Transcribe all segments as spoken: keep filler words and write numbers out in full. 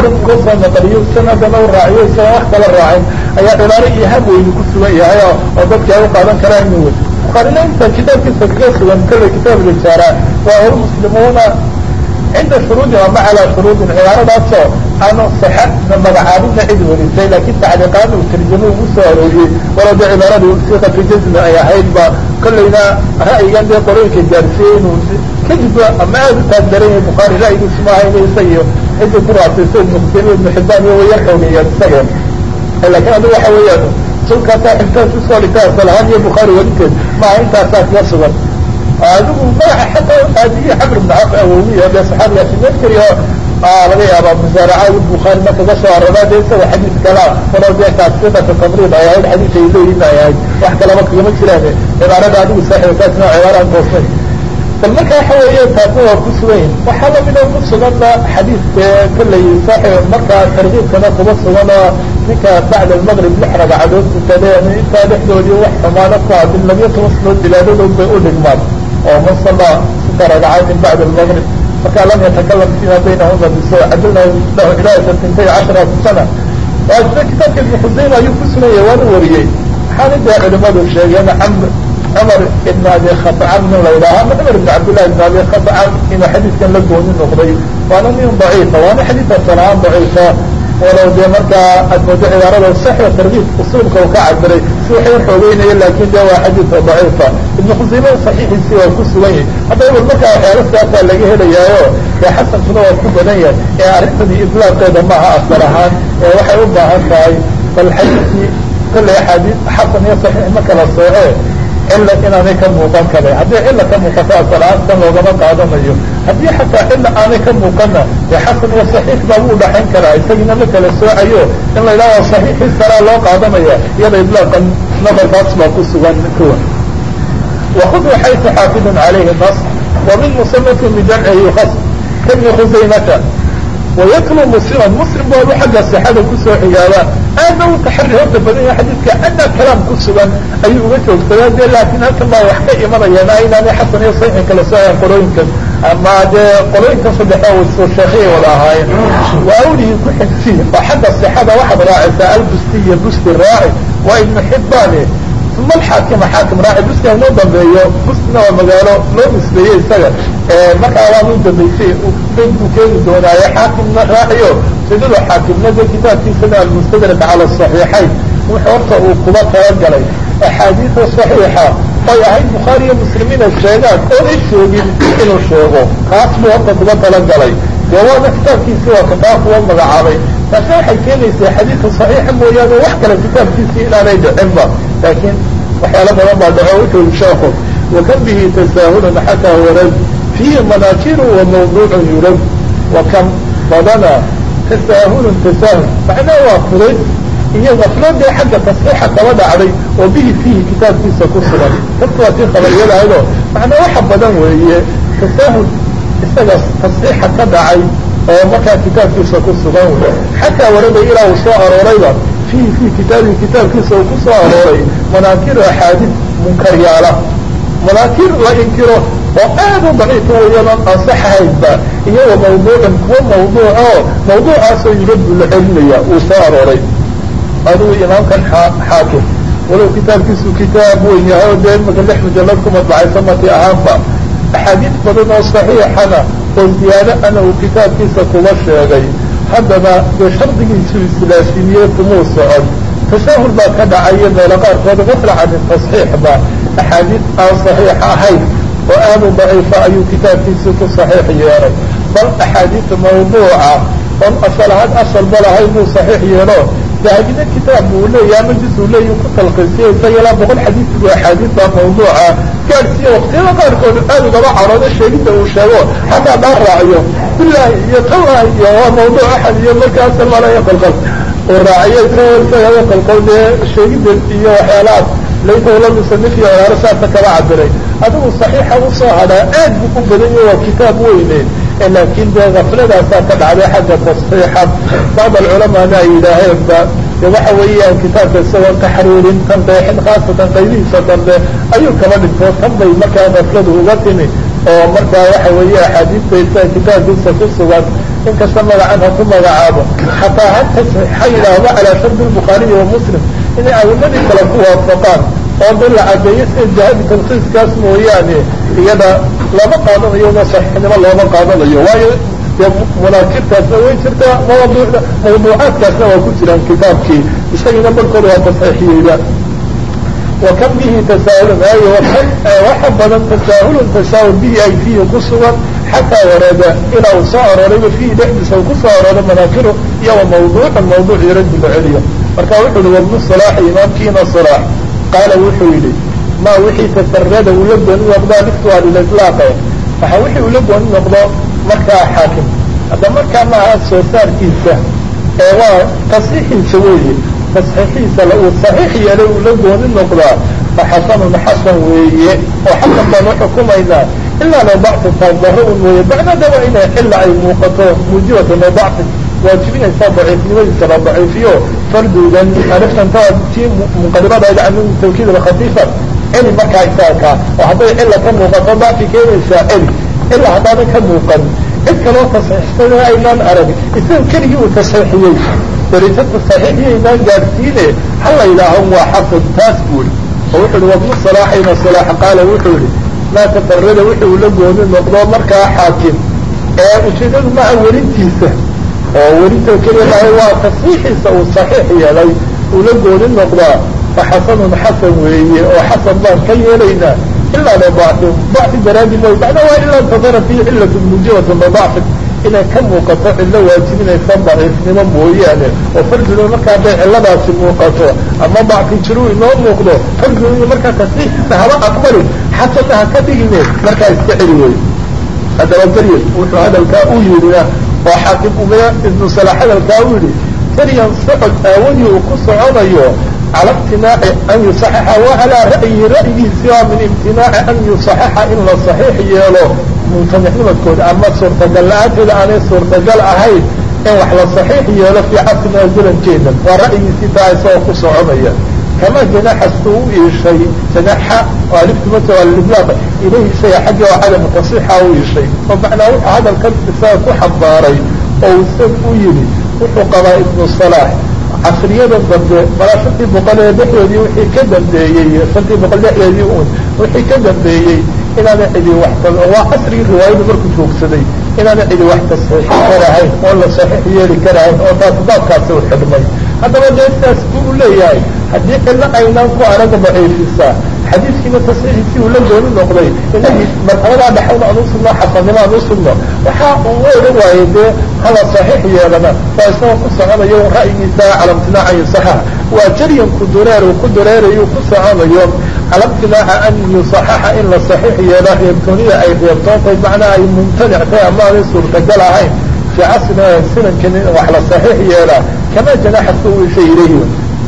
hore uga soo naqliyo sanadana u raaciyo isaga wax kala raacin ayaa cibaaro iyo hab weyni ku sugan yahay oo dadka ay u qaadan karaan inuu bukaarina inta kitaabkiisa kaga sugan kale kitaab lijaara waa hor muslimuuna cinda shuruudin ama calaa shuruudin cibaaradaasoo aanu saxa magacaabina cid warisay laakiin tacliiqaad uu tarjamo ugu soo arooriyey walow dee cibaaradu siiqatu jazmi ay ahayd ba kollayna ra'yigan dee qolooyinka gaarsiiyey inuu kadib ama aada u taagdaran yahay bukhaari ra'yigiisu maaha ina isaga iyo cidii ku raacsiisay ibnu xuseymiya ibnu xibaan iyo way yar xoogeeyaan isaga laakiin adigu waxa weeyaan sulkaasaa intaas usoo dhigtaa asalahaan iyo bukhaari warinteed maaha intaasaa kuga sugan adigu magaca xataa aadiyi xamr ibn caf awowiya dee saxaabigaasi meel keliya laga yaaba musaaraca bukhaari marka ka soo arabaa dee isaga xadiis kala walow dee taasiqata tamriid ay ahayd xadiis ay leeyihin ay ahayd wax kalaba kagama jiraan cibaarada adigu saaxiibkaasna cibaaraan toosnay bal marka waxa weeye taasna waa ku sugan yihin waxaa lamida ku suganna xadiiska kollay saaxib markaa tarkiibkana kuba sugan oo ninka bacda almaqrib lix ragcadood tukadeen intaa dhexdoodii wax xumaano ku hadin labiyo toban sanood bilaadadood bay u dhigmaan oo man salla sita ragcaatin bacda almaqrib markaa lam yatakalam fima baynahuna biso cadilna lahu ilaa santintay casharata sana waa sida kitaabka ibnu xuseyma ayuu ku sugan yahay waana wariyey maxaana dee culimadu sheegeen camr cumar ibn abi khatcam nin la yidhaaha ama cumar ibn cabdillahi ibn abi khatcam inuu xadiiskan la gooni noqday waana nin daciifa waana xadiisa sanaan daciifa walow dee markaa aad moodo cibaarada saxi tarkiib usuulka uu ka cabiray si waxay xoogeynaya laakin dee waa xadiisa daciifa ibnu khuseyme saxiixiisi waa ku sugan yahay haddaba bal markaa waxyaala saasaa laga helayaayo dee xasankuna waa ku badan yahay ee arrintani idlaaqeeda maaha asal ahaan ee waxay u baahan tahay bal xadiiskii kollay axaadiis xasan iyo saxiix ma kala sooce cila inaanay ka muuqan karin haddii cila ka muuqato asal-aan kan loogama qaadanayo haddii xataa cila aanay ka muuqana dee xasan iyo saxiix baa u dhaxayn karaa isagiina ma kala soocayo in la yidhahdo saxiixii kalaa loo qaadanaya iyada idlaaqan nadarkaas baa ku sugan kuwa wakhuduu xaytu xaafidun calayhi nas wa min musanatin bijamcihi yukas kabni khusaymata wayatlu musliman muslim boodu xagga sixada kusoo xigaaba aadna u taxari horta badan yahay xadiidka ana kalaam ku sugan ayuu uga joogsadaa dee laakiin halkan baa wax ka imanayaan inaanay xasan iyo saxiixin kala soocan qolooyinkan ama dee qolooyinkan saddexa wasoo sheekhiya wada ahaayeen waa awlihii ku xigsi oo xagga sixada waxaad raacaysaa albusti iyo busti raaci waa ibnu xibbaane uma alxaakima xaakim raaci busti inoo dambeeyo bustina waa magaalo loo nisbeeyey isaga markaa waan u dambaysay bed buu keeni doonaaye xaakimna raaciyo sidado xaakimna dee kitaabkiisana almustadrak cala asaxiixayn wuxuu horta uu kuba talagalay axaadiisa saxiixa oy ahayd bukhaari iyo muslimiina sheegaan oonay sheegin inuu sheego kaas buu horta kuba talagalay dee waana kitaabkiisii waa kataa kuwa magacaabay taasna waxay keenaysaa xadiidka saxiixa mooyaane wax kale kitaabkiisii inaanay dhicinba laakiin waxyaala badan baa dhaco wuxuu sheeko wakan bihi tasaahulun xataa warad fiihi manaakiru wa mawduucun yurad wakam badana tasaahulun tasaahul macnaha waa fudayd iyo gafladee xagga tasxiixa kaba dhacday oo bihi fiihi kitaabkiisa ku sugan dadka waa sii khabariyadahaydoo macnaa waxa badan weeye tasaahul isaga tasxiixa ka dhacay oo markaa kitaabkiisa ku sugan wey xataa warada ilaa uu soo aroorayba fiihi fii kitaabihi kitaabkiisa uu ku soo arooray manaakiru axaadiis munkaryaala manaakir la inkiro oo aad u daciifa iyadoon ansaxahaydba iyagoo mawduucan kuwa mawduuc oo mawduucaasoo yuradu la celinaya uu soo arooray adigu imaamkan xaakim walow kitaabkiisu kitaab weyn yahay oo dee imaka lix mujalad ku madbacaysa mati ahaanba axaadiis badan oo saxiixana oo ziyaado ana uu kitaabkiisa kuba sheegay haddana dee shardigiisu islaasiniye kumuu socon tasaahul baa ka dhacaya meelo qaarkood maflacan tasxiixba axaadiis aan saxiix ahayn oo aada u daciifa ayuu kitaabkiisii ku saxiix yeelay bal axaadiis mawduuca oon asal ahaan asalba lahayn buu saxiix yeelo dahabina kitaab buu leeyahay ama jis uu leeyahy ku talqiisiya isaga ilaa boqol xadiis buu axaadiista mawduuca gaadhsiiya waqtiyada qaarkood aad ugaba caroodo sheegidda uu sheego xataa dhaan raaciyo bilahi iyo tallahi iyo waa mawduuc axad iyo markaasa malaya qalqal uu raaciyo isaga qalqal dee sheegidda iyo waxyaalahaas laysa ula musanif iyo waxyaalo saasa kaba cabiray adigu saxiixa usoo hadhaa aad buu u badan yahay waa kitaab weyne laakin dee gafladaasaa ka dhacday xagga tasxiixa bacd alculamaana ay yidhaaheenba de waxa weeyaan kitaabka isagoon taxriirin tan deexin khaasatan qaybihiisa dambe ayuu kaba dhigto tan bay markaa gafladu uga timi oo markaa waxa weeye axaadiista isaga kitaabkiisa ku sugan إن كسم عنها ثم عابه حتى حتى حيلا على شرط البخاري ومسلم إن أولادي تلقوها فقال وضل عبيس الجهاد تنقيس كاسمه يعني يدا لا بقى هذا يوم صحيح إنما لا بقى هذا اليوم مناكب تسوي شرطة موضوع موضوعات كاسمه وكتير عن كتابك يشتغل نبر كلها تصحيحية وكم به تساهل أي وحب من تساهل تساهل به أي فيه قصوى حتى ورد إلى وصار ورد فيه لحدث وقصة ورد مناكره يوم موضوع الموضوع يرد العليا مركا وحده وابن الصلاح إمام كينا الصلاح قال وحيلي ما وحي تفرد ويبدو أن يقضى نفتوى للإطلاق فحوحي ويبدو أن يقضى مركا حاكم هذا مركا معها السوسار كيسا ايوه تصحيح سويه تصحيحي سلو صحيح يلو لو النقضة فحسن حسن ويه وحسن ما حكم إذا إلا لو ضعف فالظهر ويبعنا دوائنا إلا أي موقته موجودة لو ضعف واجبين يصاب ضعيف لوجه سبب ضعيفيه فرد لأن عرفنا أن تيم مقدمات إذا عنه التوكيد الخفيفة إني مركا إساكا وحضر إلا كم موقته ضعف كيف إسائل إلا حضر كم موقت إذا لو تصحيح سنة أيمان عربي إذن كريه تصحيحيه دريتك الصحيحية إيمان قارسينه حلا إلى هو حفظ تاسبول ووحد وابن الصلاح إن الصلاح قال وحولي ما تفرد وحي ولقون النقضاء مركا حاكم ايه وشيدان مع ورنتيسة ورنته كلمة هو تصحيحي سوى الصحيحية لي ولقون النقضاء فحسن حسن وحسن الله كي يلينا إلا لضعف ضعف درادي موي بعد وإلا انتظر فيه إلا المجيوة لضعف إلى كم مقطع إلا واجبين يصاب ضعيف نمام مويانه وفرد له مركا بيع إلا ضعف المقطع أما ضعف يشروي نوم مقضى فرد له مركا تصحيح فهو أكبر حتى أنها كبيرة مركا يستعلوي هذا الجريد وحو هذا الكاوي لنا وحاكم أمياء ابن صلاح هذا الكاوي تريا صعد آوني وقص عضيه على امتناع أن يصحح وعلى رأي رأيه سوى من امتناع أن يصحح إلا صحيح يالو ممتنحين مذكور أما صورة قلعات إلى أن صورة قلعة هاي إن وحلا صحيح يالو في عصر نازلا جيدا ورأي ستاعي سوى قص عضيه كما جناح السوء شيء جناح وعرفت متى الإبلاغ إليه شيء حاجة وعدم تصحيح أو شيء فمعنى هذا الكلب ساكو حضاري أو سبو يلي وحو قضاء ابن الصلاح عصرية بالضبط ولا شرطي بقال دحيدي وحي كدم ديي شرطي بقال دحيدي وحي كدم ديي إلى نحدي واحد وعصري الرواية بركو توكسدي إلى نحدي واحد صحيح كرهين ولا صحيح يلي كرهين أو تاصداب كاسو الحرمي هذا ما جاء تسكو لي يعني حديث إلا أينام قارن ضعيف الساعة حديث كما تصحيح فيه ولا دون النقضي إنه مثلا بحول أنوص الله حسن ما أنوص الله وحاق ورواية هذا صحيح يا لنا فأسنى قصة هذا يوم رأي نساء على امتناع يصحح وجريا كدرار وكدرار يقص هذا يوم على امتناع أن يصحح إلا صحيح يا لا يبتوني أي يبتون طيب معنى أي ممتنع فيها ما يصير تقلع هاي في عصرنا سنة كان وحلا صحيح يا لا كما جناح السوء شيء إليه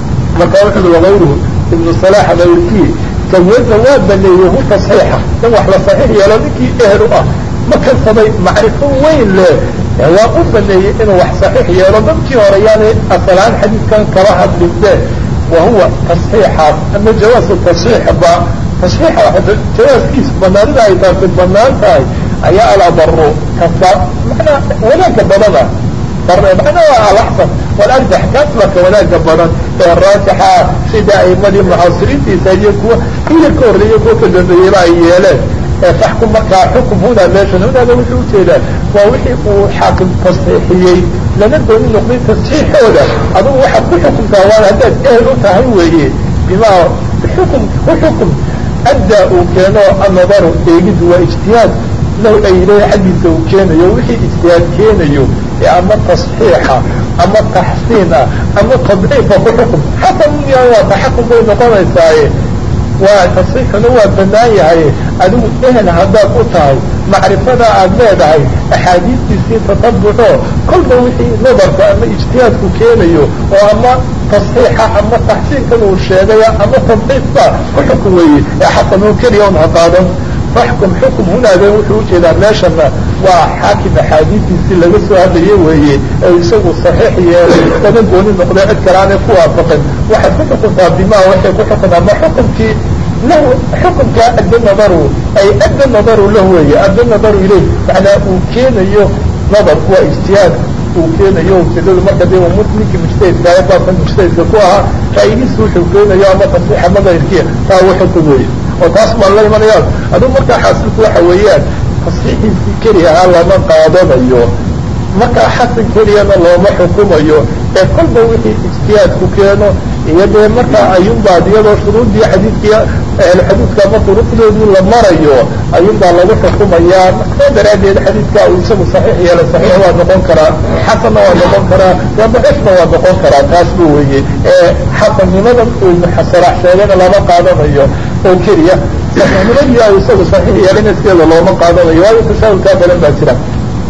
مقاوحه وغيره ابن الصلاح غيركيه كويت زواد بليه تصحيحه لو احنا صحيح يا لذكي اهلوا ما كان صدي معرفه وين له يعني واقف بليه انه واحد صحيح يا لذكي ورياني اصلا حديث كان كراهه بالذات وهو تصحيحات اما جواز التصحيح بقى تصحيح واحد جواز كيس بنان لا يتاكد بنان هاي ايا على ضرو كفا معنى ولا كبرنا معنى على احسن والأرجح كثلك ولا جبرا الراجحة سيداء مدي معاصرين تسايقوا هي الكورية كوكا جزيرا إيالات فحكم مكا حكم هنا باشا هنا هذا وحو تيلا ووحي حاكم تصحيحيي لنبدأ من نقضي تصحيح هذا هذا هو حكم حكم كوان هذا اهلو تهويه بما الحكم وحكم أدى وكانوا النظر يجد واجتهاد لو أيلي حديث وكان يوحي اجتهاد كان يوم أما التصحيح أما التحسين أما التضعيف وحكم حكم يا تحكم بين قضاء ساعي وتصحيح هو بناية أدو إهل هذا قطعي معرفة أبناء أحاديث تسين تطبعه كل موحي نظر فأما اجتهاد كينيو وأما تصحيح أما التحسين كانوا الشهدية أما التضعيف كحكم يحطنوا كل يوم هقادا فحكم حكم هنا ذا وحوش إذا ناشنا وحاكم حديث يسير لغسوا هذا يوهي يسوي الصحيح يتنقون النقضاء الكراني فوافقا واحد حكم بما وحي حكم أما حكم كي له حكم كأدى النظر أي أدى النظر له هي أدى النظر إليه فأنا أكين يو nadarku waa ijtihaadka uu keenayo ujeedada marka dee ninkii mujtahidka ah baasan mujtahidka ku ahaa ra'yigiisa wuxuu keenayo ama tasxiix ama kayrkiya taa wuxuu ku weeye oo taas baan la imanayaan aduu markaa xaasilku waxa weeyaan tasxiixiisii keliya ahaa lama qaadanayo markaa xasan keliyana looma xukumayo ee kolba wixii ijtihaadku keeno iyo dee markaa ayuunbaa iyadoo shuruuddii xadiidkii ahluxadiidka ama duruqdoodii la marayo ayuunbaa lagu xukumayaa saa daraaddeed xadiidka uu isagu saxiix yeela saxiix waa noqon karaa xasanna waa noqon karaa waa daciifna waa noqon karaa taas bu weeye ee xasannimadan uu muxasarax sheegana lama qaadanayo oo keliya saxiixnimadii ay isagu saxiix yeelina sideeda looma qaadanayo waayo tasaahulkaa badan baa jira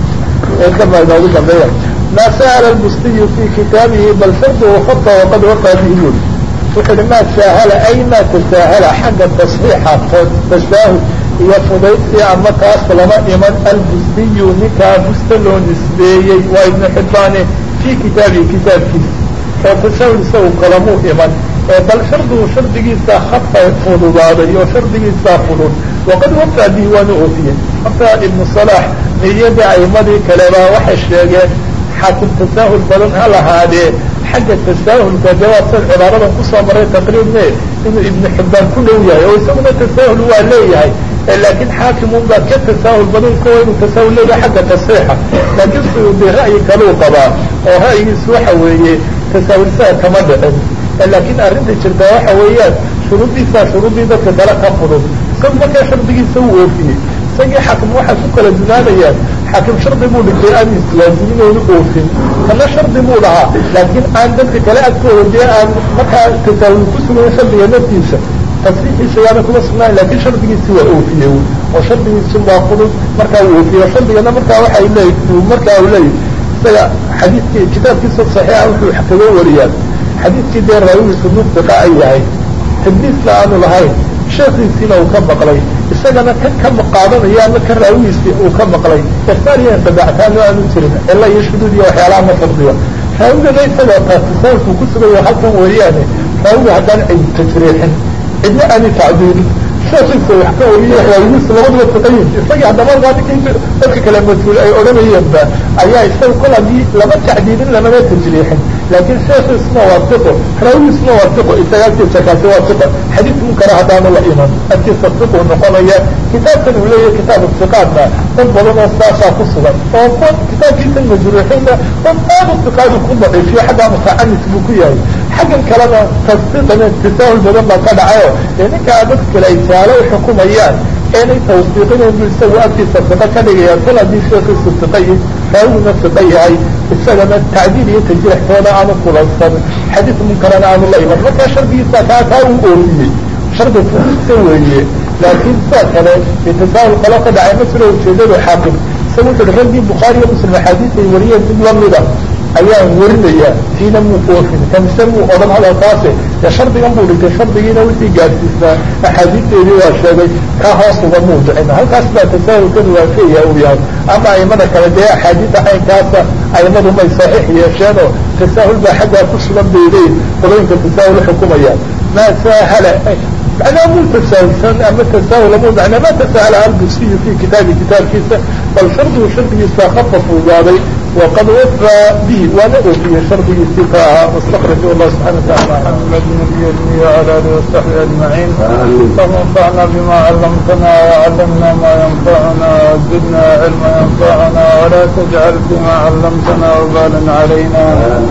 kama inoogu dambeeya ma sahla albustiyu fi kitaabihi bal farduhu khata waqad waqaa bihi yuri wuxu uhi ma saahala ay ma tasaahala xagga tasxiixa tasaahul iyo fudaydsi ama taas lama iman albustiyu ninkaa busta loo nisbeeyey waa ibnu xibbaane fi kitaabihi kitaabkiisa oo tasaahul isagu kalamuu iman bal shardigu shardigiisa khata fududaaday oo shardigiisa fudud waqad waqaa bihi waana oofiyey horta ibnu salax niyadii aimadii kaleba waxay sheegeen xaakim tasaahul badan ha lahaadee xagga tasaahulka jawaabsan cibaaradan kusoo maray taqriibne inuu ibnu xibbaan ku dhow yahay oo isaguna tasaahul waa leeyahay laakiin xaakimun baa ka tasaahul badan kuwa inuu tasaahul leeyahay xagga tasxiixa laakiin suyuudi ra'yi kaluu qabaa oo ra'yigiisu waxa weeye tasaahulsaha kama dhicin laakiin arrinta jirta waxa weeyaan shuruuddiisaa shuruuddii dadka kale ka fudud isagu markaa shardigiisa u oofiyey isagii xaakim waxay ku kala dunaanayaan xaakim shardi buu dhigtay aan islaaziminoonu oofin kana shardi buu dhahaa laakiin aan dadka kale agtooda dee aan markaa tasaahul ku sugayn shardiga naftiisa tasxiixiisa yaana kuma sugnaan laakiin shardigiisi waa oofiyey oo shardigiisi waa fudud markaa uu oofiye shardigana markaa waxay leey markaa u leeyahy isaga xadiidkii kitaabkiisa saxiixa wuxuu kaga wariyaan xadiidkii dee raawigiisu mubtiqa ay yahay tadliisna aanu lahayn sheekiisiina uu ka maqlay isagana kan ka qaadanaya ama kan raawigiisii uu ka maqlay irsaaliya inqidactaano aanu jirin ila iyo shuduud iyo waxyaalaha ma shardiyo raawigana isagoo taas tasaahulku ku sugayo halkan weeyaane raawiga haddaan cid tajriixin cidna aani tacdiilin sheekiisa wax ka wariye raawigiisa labaduba taqayin isagii haddama waadinka dadka kale mas-uul ay odhanayeenba ayaa isaga kol hadii lama tacdiilin lamana tajriixin laakiin sheekiisna waa tiqo raawigiisna waa tiqo isaga agtiisa kaasi waa tiqo xadiid munkara haddaanu la iman agtiisa tiqu noqonaya kitaabkan uu leeyahay kitaab istiqaadna dad badan oo saasaa ku sugan oo kuwa kitaabkiisa majruuxiinna dad aad istiqaadu ku daciifiyo xaggaa mutacanis buu ku yahay xaggan kalena tasdiiqana tasaahul badan baa ka dhacayo ee ninkaa dadka kale ay jaalo u xukumayaan eenay tawfiiqinayn bu isagu agtiisa tiqo ka dhigayaan kol haddii sheekiisu tiqayi raawiguna tiqo yahay isagana tacdiil iyo tajriixtooda aanu kulansan xadiid munkarana aanu la iman markaa shardigiisa kaa kaa uu oofiyey shardi fududsa weeye laakiin saa kale ee tasaahul kalo ka dhacay ma jiro ujeedadu xaakim isaga wuxu uhi raggii bukhaari iyo muslim axaadiis ay wariyeen mid lamida ayaan warinaya tiina muu oofin kamise muu odhan hadalkaase dee shardigan buu dhigtay shardigiina wixii gaadsiisnaa axaadiisteedii waa sheegay kaa hoosuba muu dhicin halkaas baa tasaahulkanu waafeeya uu yahay ama aimada kale dee axaadiida caynkaasa aimadu may saxiix yeesheenoo tasaahul baa xaggaa ku sugan bay leeyihin qolooyinka tasaahul xukumayaan maa saahala macnaa muu tasaahulsan ama tasaahul muu macnaa ma tasahala albusiyu fi kitaabi kitaabkiisa bal shardigu shardigiisa khafa fududaaday وقد وفى به وانا اوفي شرطه استيقاها واستخرج الله سبحانه وتعالى محمد نبي وعلى اله وصحبه اجمعين اللهم انفعنا بما علمتنا وعلمنا ما ينفعنا وزدنا علما ينفعنا ولا تجعل فيما علمتنا وبالا علينا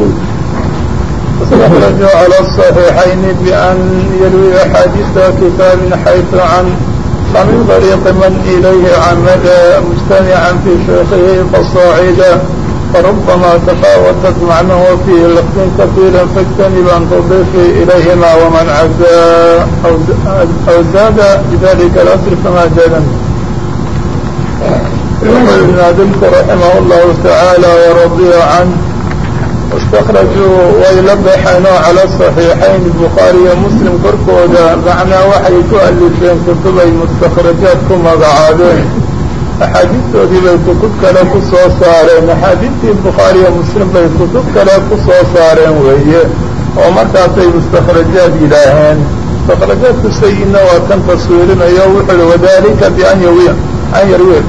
استخرج على الصحيحين بأن يروي حديث كتاب حيث عن ومن طريق من إليه عمد مجتمعا في شيخه فصاعدا فربما تفاوتت معنه فيه لفظ كثيرا فاجتنب أن تضيف إليهما ومن عزى أو زاد بذلك الأصل فما جادا. ابن عدلك رحمه الله تعالى ورضي عنه واستخرجوا ويلبحنوا على الصحيحين البخاري ومسلم كركودا معنى وحي تؤلفين كتبي مستخرجات كما قعادين أحاديث بي كتب كلا كسو صارين أحاديث البخاري ومسلم بي كتب كلا كسو صارين وهي ومرتاتي مستخرجات إلهين مستخرجات السيئين وكان تصويرنا يوحل وذلك بأن يويه أن يرويه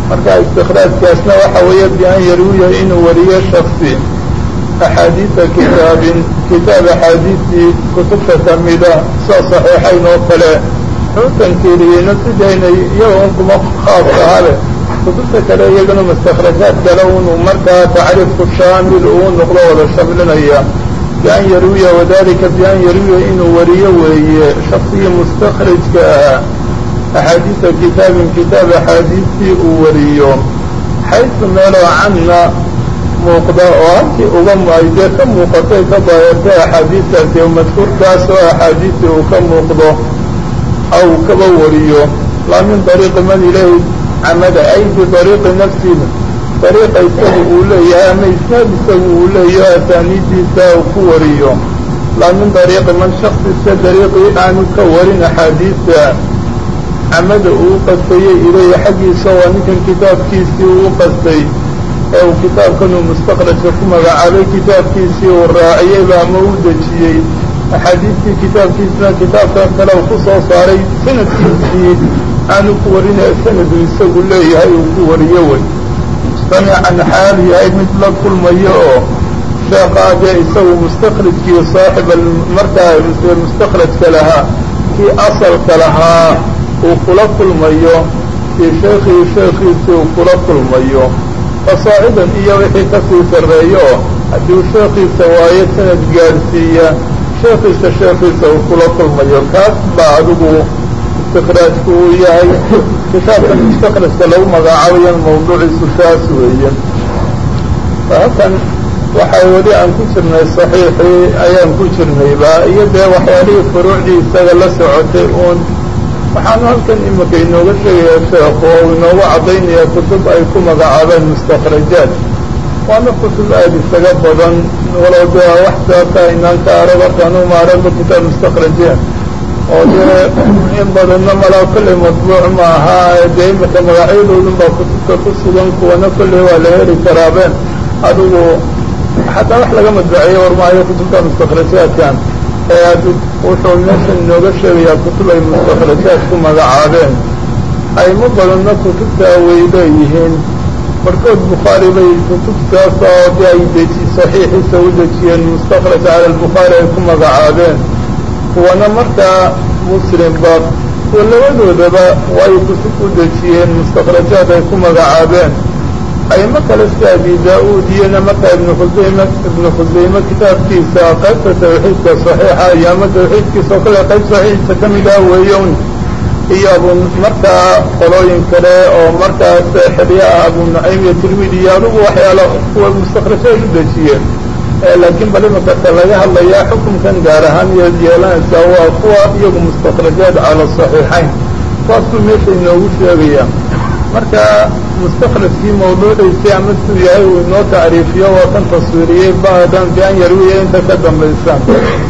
marka istikraajkaasna waxa weeye bian yarwiya inuu wariyo shaksi axaadiisa kitaabin kitaab axaadiistii kutubta kamida soo saxiixayn oo kale xuutankeeliyeyna sidaynay iyaga un kuma khaas ahale kutubta kale iyagana mustakrajaad kale unu markaa tacriifku shaamil uu noqdo wada shamlinaya bian yarwiya wadalika bian yarwiya inuu wariyo weeye shaksigii mustakrijka ahaa axaadiisa kitaabin kitaab axaadiistii uu wariyo xaysu meeloo canna muuqda oo halkii uga maydee ka muuqatay ka daayartay axaadiistaasi o madkuurkaas oo axaadiistii uu ka muuqdo aw kaba wariyo laa min dariiqi man ilayhi camada ay bidariiqi nafsihi dariiqa isagu uu leeyahay ama isnaad isagu uu leeyahay asaaniidiisa uu ku wariyo laa min dariiqi man shaksisa dariiqii aanu ka warin axaadiista camada uu qastayey ilayhi xaggiisa waa ninkan kitaabkiisii uu qastay ee uu kitaabkan uu mustakrajka ku magacaabay kitaabkiisii uu raaciyeyba ama u dejiyey axaadiistii kitaabkiisna kitaabkan kale uu ku soo saaray sanadkiisii aanu ku warinaya sanadu isagu leeyahay uu ku wariyo wey mustamican xaal yahay mid la kulmayo oo sheekaa dee isagu mustakrijkii saaxib markaa mustakrajka lahaa kii asalka lahaa uu kula kulmayo kii sheekii sheekiisii uu kula kulmayo fasaacidan iyo wixii kasii sarreeyo haddii sheekiisa waayo sanad gaadhsiiya sheekiisa sheekiisa uu kula kulmayo kaas baa adigu istikraajku uu yahay kitaabkan mustakrajka lagu magacaabayan mawduuciisu taas weeye halkan waxaa weli aan ku jirnay saxiixii ayaan ku jirnayba iyo dee waxyaalihii furuucdii isaga la socotay uun waxaanu halkan imika inooga sheegaya sheekhu oo inoogu caddaynaya kutub ay ku magacaabeen mustakrajaad waana kutub aada isaga badan walow dee wax saasa inaan ka arag hortaanu maaragba kitaab mustakrajeen oo dee in badanna malaa kolley matbuuc ma ahaa dee imika magacyadoodun baa kutubta ku sugan kuwana kolley waa la heli karaabeen adigu xataa wax laga madbaceeye warmaayo kutubta mustakrajaadkan ee wuxuu meeshan inooga sheegayaa kutub ay mustakrajaad ku magacaabeen ayma badanna kutubtaa way leeyihiin markood bukhaari bay kutubtaas oo dee ay deji saxiixiisa u dejiyeen mustakraj cala albukhaari ay ku magacaabeen kuwana markaa muslimba kuwa labadoodaba way kutub u dejiyeen mustakrajaad ay ku magacaabeen ayma kale sida abi daa-uud iyona markaa ibnu khusayme ibnu khusayme kitaabkiisa qaybta tawxiidka saxiixa iyo ama tawxiidkiisa oo kale qayb saxiixiisa ka mid ah weeyon iyo abu markaa qolooyin kale oo markaas xerya ah abu nucaym iyo tirmidi iyo adigu waxyaalo kuwa mustakrajaad u dejiyeen laakiin bal imakata laga hadlayaa xukunkan gaar ahaan iyo yeelanaysaa waa kuwa iyagu mustakrajaad cala saxiixayn kuwaasuu meesha inoogu sheegaya marka mustakrajkii mawduuciisii ama suu yahay uu inoo tacriifiyo waa kan taswiiriyey baadan bian yarwiya inta ka dambaysaan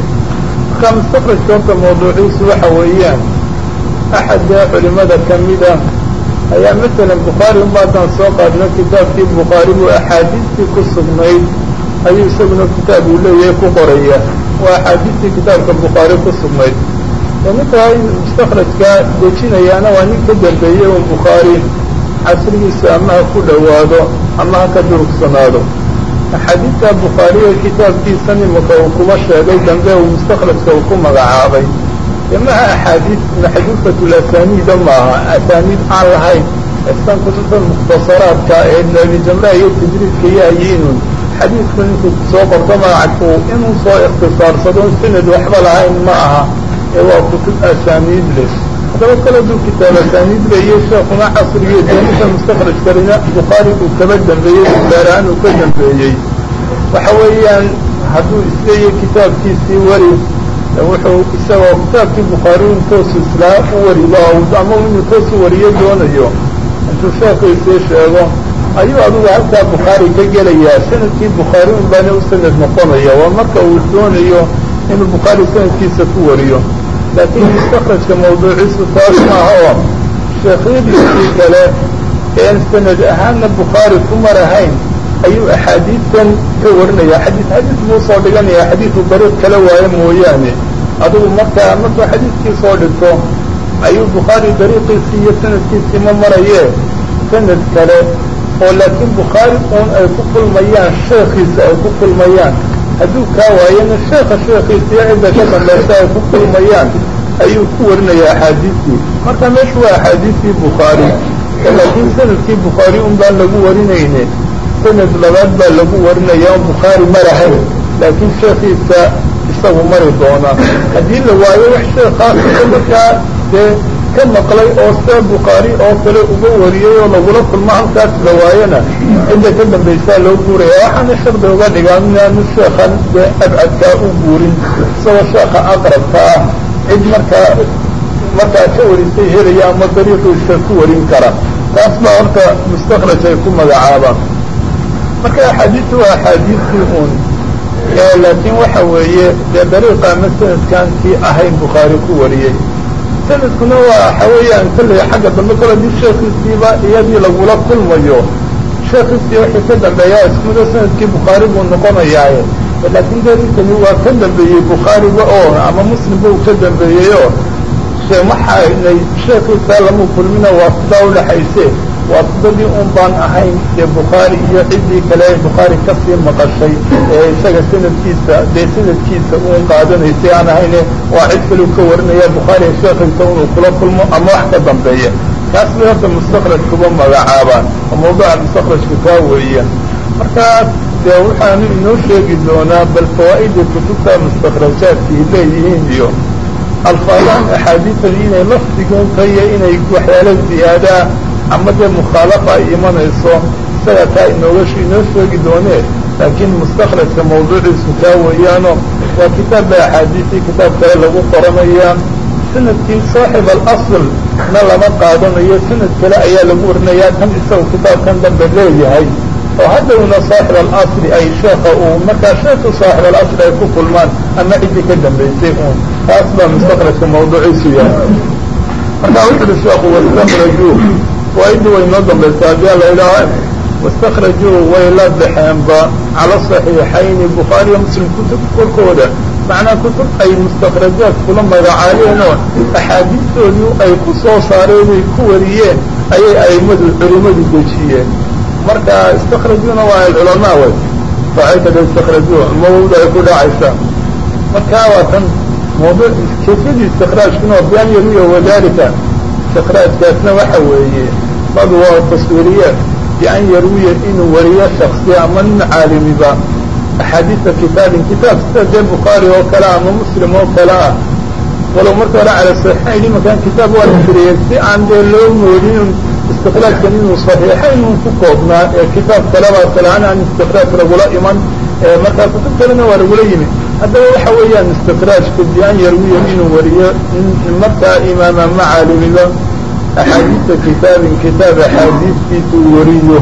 marka mustakrajka horta mawduuciisu waxa weeyaan axad dee culimada kamida ayaa masalan bukhaari unbaadaan soo qaadna kitaabkii bukhaari buu axaadiistii ku sugnayd ayuu isaguna kitaab uu leeyahay ku qoraya waa axaadiistii kitaabka bukhaari ku sugnayd ninka mustakrajka dejinayaana waa nin ka dambeeyey un bukhaari casrigiisa ama ha ku dhowaado ama ha ka durugsanaado axaadiista bukhaariga kitaabkiisa nimaka uu kuma sheegay dambe uu mustakrajka uu ku magacaabay maha axaadiis maxduufatlasaniida maaha asaaniid aan lahayn istan kutubta mukhtasaraadka ee nabijamra iyo tajriidka yahayiinun xadiidku ninkuu soo qorto magacku inuu soo ikhtisaarsado sanad waxba lahayn ma aha ee waa kutub asaaniid leh haddaba kale duu kitaab asaaniid leeyo sheekuna casrigii deenisa mustakraj kalina bukhaari uu kaba dambeeyey gaarahaan uu ka dambeeyey waxa weeyaan hadduu isleeyahy kitaabkiisii wari wuxuu isagoo kitaabkii bukhaari in toosu islaa u wariba ama inuu toosu wariyo doonayo intuu sheekiisii sheego ayuu adigu halkaa bukhaari ka gelayaa sanadkii bukhaari un baana u sanad noqonaya waa marka uu doonayo inuu bukhaari sanadkiisa ku wariyo laakiin mustakrajka mawduuciisu taas maaha oo sheekhyadiisii kale een sanad ahaanna bukhaari ku marahayn ayuu axaadiistan ka warinaya xadiis xadiis buu soo dhiganaya xadiisu dariiq kala waayo mooyaane adigu markaa markuu xadiiskii soo dhigto ayuu bukhaari dariiqiisii iyo sanadkiisii ma maraye sanad kale oo laakiin bukhaari uun ay ku kulmayaan sheekiisa ay ku kulmayaan hadduu kaa waayana sheeka sheekiisa iyo cidda ka dambaysa ay ku kulmayaan ayuu ku warinaya axaadiistii marka meeshu waa axaadiistii bukhaari laakiin sanadkii bukhaari un baan lagu warinayne sanad labaad baa lagu warinaya on bukhaari marahayn laakiin sheekiisa isagu mari doona haddii la waayo wax sheekhaasa markaa dee ka maqlay oo see bukhaari oo kale uga wariyey oo lagula kulmo halkaas la waayana cidda ka dambaysaa loo guuraya waxaana shardi uga dhigaan inaanu sheekan dee abcadkaa u guurin isagoo sheeka aqrabka ah cid markaa markaa ka warisay helaya ama dariiqiisa ku warin kara taas baa horta mustakraj ay ku magacaabaan marka axaadiistu waa axaadiistii un laakiin waxa weeye dee dariiqa ama sanadkaankii ahayn bukhaari ku wariyey sanadkuna waa waxa weeyaan kolley xagga dambe kole dii sheekiisiiba iyadii lagula kulmayo sheekiisii wixii ka dambeeyaa iskuda sanadkii bukhaari buu noqonayaaye laakiin dariiqani waa ka dambeeyey bukhaariba oo ama muslimba uu ka dambeeyeyo maxaynay sheekiisa lama kulmina waa sidaa udhaxayse waa sidadii un baan ahayn dee bukhaari iyo ciddii kale bukhaari kasii maqashay ee isaga sanadkiisa dee sanadkiisa uun qaadanaysay aan ahayne waa cid kale u ka warinaya bukhaari sheekiisa inuu kula kulmo ama wax ka dambeeya kaas bay horta mustakraj kuba magacaabaan oo mawduuca mustakrajka kaa weeya markaas dee waxaanu inoo sheegi doonaa bal fawaa'ida kutubta mustakrajaadkii leeyihiin iyo alfaadaan axaadiisan inay lafdigunka iyo inay waxyaalo ziyaadaa ama dee mukhaalafa ay imanayso isaga taa inooga inoo sheegi doonee laakiin mustakrajka mawduuciisu kaa weeyaano waa kitaab ba axaadiisii kitaab kale lagu qoranayaa sanadkii saaxib alasl na lama qaadanayo sanad kale ayaa lagu warinayaa kan isaga kitaabkan dambe leeyahay oo haddawna saaxib alasli ay sheeka uu markaa sheeka saaxib alasli ay ku kulmaan ama ciddii ka dambaysay uun taas baa mustakrajka mawduuciisu yahay markaa wuxuuhi sheeku wastakrajuu waaidii way noo dambaysaa haddii la idhaaha wastakrajuu way la baxeenba cala saxiixayni bukhaariya muslim kutub korkooda macnaa kutub ay mustakrajaad kula magacaabeen oo axaadiistoodii ay ku soo saareen ay ku wariyeen ayay aimadu culimadu dejiyeen marka istakrajuuna waa alculamaa way faacilkada istakrajuu mawda ay ku dhacaysaa marka waa tan mawduuc kayfiyadii istikraajkuna waa biyaan yaruya wadalika istikraajkaasna waxa weeye bad waa taswiiriye bian yarwiya inuu wariyo shaksi ama nin caalimiba axaadiisa kitaabin kitaab sida dee bukhaari oo kale ama muslim oo kale ah walow marka hore cala saxiixayn imakaan kitaab waa la firiyey si aan dee loo moodin istikraajkan inuu saxiixayn un ku koobnaa ee kitaab kaleba kalaaan aan istikraaj lagula iman markaa kutub kalena waa lagula yimi haddaba waxa weeyaan istikraajka bian yarwiya inuu wariyo markaa imaama ma caalimiba axaadiisa kitaabin kitaab axaadiistiisa uu wariyo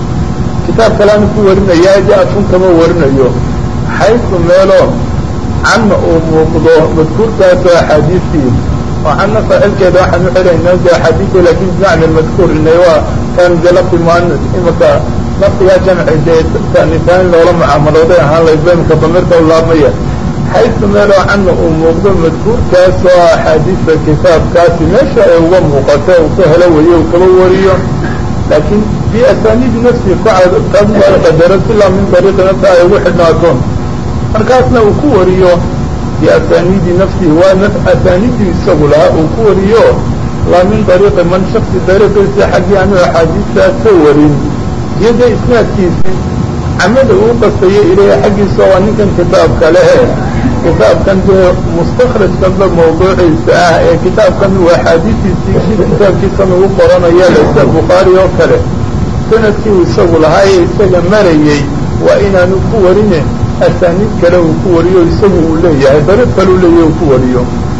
kitaab kaleana ku warinayaa ja-atun kama warinayo xaysu meelo canna uu muuqdo madkuurkaasoo axaadiistii oo canna faacilkeeda waxaan u xelaynaa de axaadiista lakin bimacna madkuur inay waa kan de lafdi muanas imaka lafdigaa jamci dee taanitaan loola mucaamalooday ahaan laysbamka damirka u laabmaya xaysu meeloo canna uu muuqdo madkuurkaasoo axaadiista kitaabkaasi meesha ay uga muuqato uu ka helo wayo uu kaba wariyo laakiin biasaniidi nafsihi kucad qadaro ilaa min dariiqi nafsi ay ugu xidhnaatoon markaasna uu ku wariyo biasaniidi nafsihi waa asaniidii isagu lahaa uu ku wariyo laa min dariiqi man shaksi dariiqiisa xaggii aanu axaadiistaa ka warin iyo dee isnaadkiisii camada uu qastayo ileyha xaggiisa waa ninkan kitaabka lehe kitaabkan dee mustakrajkanba mawduuciisa ah ee kitaabkan uu axaadiistiisii si kitaabkiisan ugu qoranaya laysa bukhaari oo kale sanadkii uu isagu lahaa ee isaga marayey waa inaanu ku warine asaaniid kale uu ku wariyo isagu uu leeyahay dariiq kale u leeyahy uu ku wariyo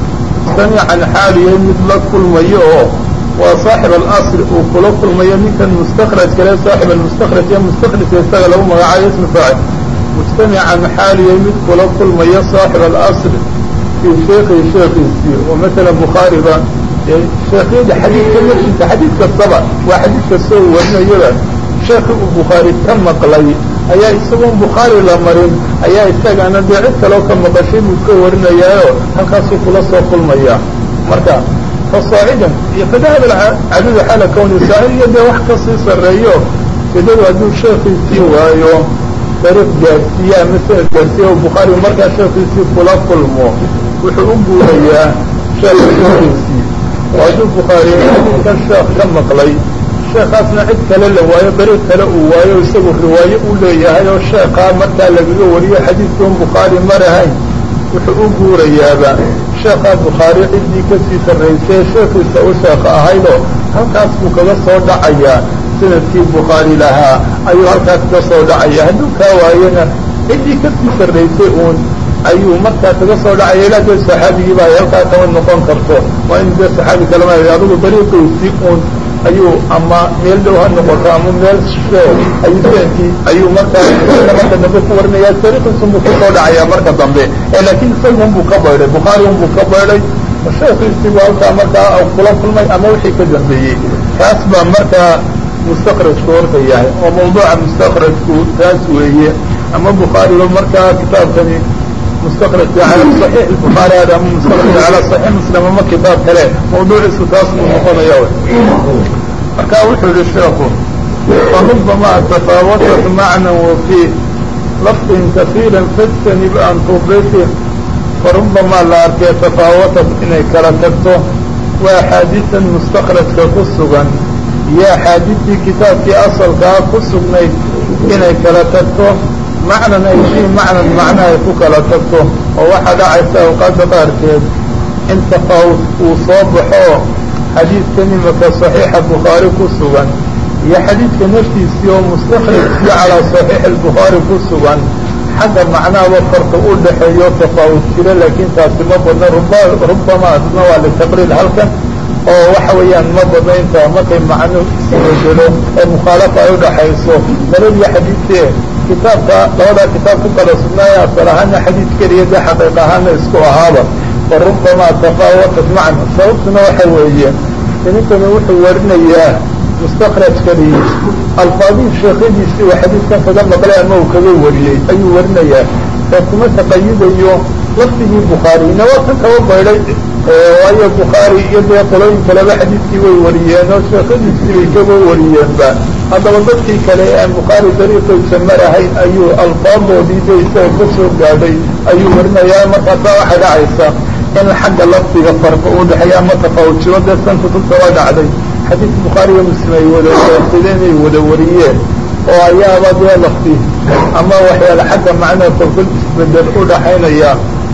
samican xaaliya mid la kulmayo oo waa saaxib alasri uu kula kulmayo ninkan mustakraj kale saaxib almustakraj iyo mustakrijka isaga lagu magacaayo ismu faacil mujtamican xaaliya mid kula kulmayo saaxib alasri fii sheekhi sheekiisii oo masala bukhaariba sheekhyada xadiidka markiisa xadiid kastaba waa xadiid kastoo warinayaba sheekhi uu bukhaari ka maqlay ayaa isagoon bukhaari la marin ayaa isagana dee cid kaloo ka maqashay buu ka warinayaayo halkaasuu kula soo kulmaya marka فصاعدا فذهب العدد حال كونه صاعدا يده wax kasii sareeyo sidoo haduu sheekhiisii waayo طريق جارسية مثل جارسية وبخاري مركز sheekhiisii kula kulmo wuxuu u guurayaa sheekhiisii وهذا بخاري كان شيخ كم مقلي sheekhaasna cid kale la waayo dariiq kale uu waayo isagu riwaayo u leeyahay oo sheekha markaa lagaga wariyo xadiidkan bukhaari marahayn wuxuu u guurayaaba sheekha bukhaari ciddii kasii sarraysay sheekhiisa u sheekha ahaydoo halkaas buu kaga soo dhacayaa sanadkii bukhaari lahaa ayuu halkaas kaga soo dhacaya hadduu kaa waayona ciddii kasii sarraysay uun ayuu markaa kaga soo dhacaya ilaa dee saxaabigii baa ay halkaa kama noqon karto waa in dee saxaabi kalema adigu dariiqiisii uun ayuu ama meel dhow ha noqoto ama meel shee ayuu sanadkii ayuu markaa marka dambe ku warinayaa dariiqiisun buu kusoo dhacayaa marka dambe laakiin isagun buu ka baydhay bukhaari un buu ka baydhay sheekhiisii buu halkaa markaa kula kulmay ama wixii ka dambeeyey kaas baa markaa mustakrajku horta yahay oo mawduuca mustakrajku taas weeye ama bukhaariba markaa kitaabkani مستخرج على صحيح البخاري هذا مستخرج على صحيح مسلم ما كتاب كله موضوع السكاس من مقام يوم فكاوحه للشيخ فربما تفاوتت معنى وفي لفظ كثيرا فاجتنب أن تضيفه فربما لا تفاوتت إني كرتبته وحادثا مستخرج كقصبا يا حادثي كتاب في أصل كقصبا إني كرتبته معنى أي معنى معنى يفوك لا تبته وواحد عيسى وقد قاركين انت فوت وصبحه حديث كلمة صحيح البخاري كسبا يا حديث كنفتي سيوم مستخرج على صحيح البخاري كسبا حتى معناه وفرق أقول لحيو تفاوت كده لكن تاسمه بدنا ربما أتنوى لتقرير هلكا وحويا مبضنا انت مكي معنى سيجلو المخالفة يوضع حيثو بلد يا حديثي kitaabka labada kitaab ku kala sugnaaya asal ahaana xadiid keliya dee xaqiiq ahaana isku ahaaba warubama tafaawatat macna sababtuna waxa weeye ninkani wuxuu warinayaa mustakrajkani alfaadii sheekhadiisii uu xadiidkan kaga maqlay ama uu kaga wariyey ayuu warinayaa ee kuma taqayidayo lafdigii bukhaarina waa kan kaba baydhay waayo bukhaari iyo dee qolooyin kaleba xadiidkii way wariyeen oo sheekhadiisii bay kaga wariyeenba haddaba dadkii kale aan bukhaari dariiqiisa marahayn ayuu alfaadoodii de isaga ka soo gaadhay ayuu warinayaa markaasaa waxay dhacaysa in xagga lafdiga farqa uu dhexeeya ama tafaawujiro dee san kutubta waa dhacday xadiid bukhaari iyo muslim ay wada waafideen ay wada wariyeen oo ayaaba dee lafdi ama waxyaala xagga macnaha kolkol isbedel u dhaxaynaya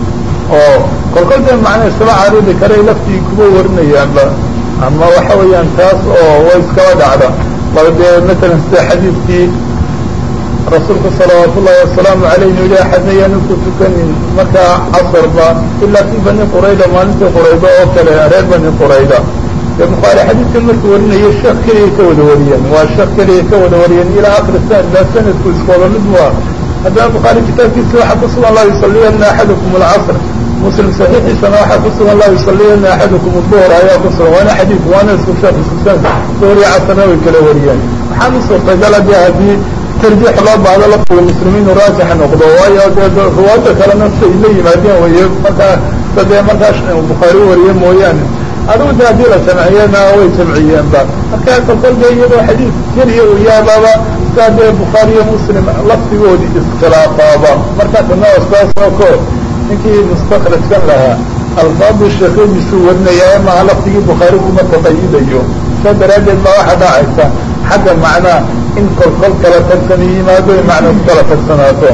oo kolkol dee macnaha iskaba caaridi karay lafdigii kuma warinayaanba ama waxa weeyaan taas oo way iskaba dhacda dee مثلا sida xadiidkii rasuulka salawaat ullahi wasalaamu alayh inu yidhi axadna yaanu ku tukanin markaa casarba ilaa fi bani qurayda maalintii qurayda oo kale reer bani qurayda dee bukhaari xadiidkan markuu warinayo sheekh keliya ka wada wariyeen waa sheekh keliya ka wada wariyeen ilaa akri sanad baa sanadku iskooda mid waa haddana bukhaari kitaabkiisa waxaa ku sugan laa yusaliyana axadukum alcasr muslim saxiixiisana waxaa ku sugan laa yusaliyana axadukum duhr ayaa ku sugan waana xadiid waana isku sheekh isku sanad duhri casarna way kala wariyeen waxaan u suurtagala dee haddii tarjiix loo baahdo lafdiga muslimiin u raajix noqdo waayo dee ruwaada kalena say la yimaadeen waye markaa sadee markaas bukhaari wariye mooyaane adigu de haddii la jamciyena way jamciyeenba markaa kolkol dee iyadoo xadiid keliya uu yaababa saa dee bukhaari iyo muslim lafdigoodii iskhilaafaaba markaa tanaa saas oo ko ninkii mustakrajkan lahaa alfaadii sheekadiisuu warinayaa maha lafdigii bukhaari kuma taqayidayo saa daraaddeed baa waxaa dhacaysa xagga macnaa in kolkol kala tagsan yimaado i macnaa ku kala tagsanaato